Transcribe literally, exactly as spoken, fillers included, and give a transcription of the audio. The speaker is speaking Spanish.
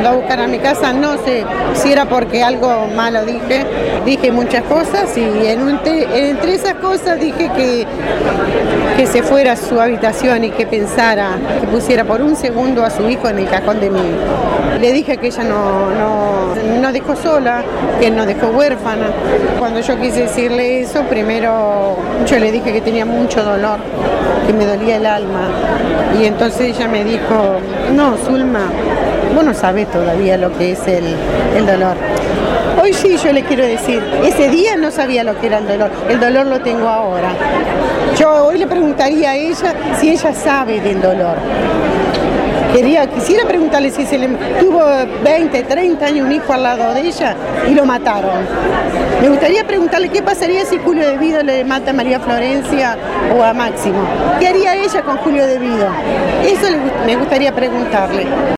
mandó a buscar a mi casa, no sé si era porque algo malo dije, dije muchas cosas y en entre, entre esas cosas dije que, que se fuera a su habitación y que pensara, que pusiera por un segundo a su hijo en el cajón de mí. Le dije que ella no, no, no dejó sola, que no dejó huérfana. Cuando yo quise decirle eso, primero yo le dije que tenía mucho dolor, que me dolía el alma. Y entonces ella me dijo, no, Zulma, vos no sabés todavía lo que es el, el dolor. Hoy sí, yo le quiero decir, ese día no sabía lo que era el dolor, el dolor lo tengo ahora. Yo hoy le preguntaría a ella si ella sabe del dolor. Quería, quisiera preguntarle si se le tuvo veinte, treinta años un hijo al lado de ella y lo mataron. Me gustaría preguntarle qué pasaría si Julio De Vido le mata a María Florencia o a Máximo. ¿Qué haría ella con Julio De Vido? Eso le, me gustaría preguntarle.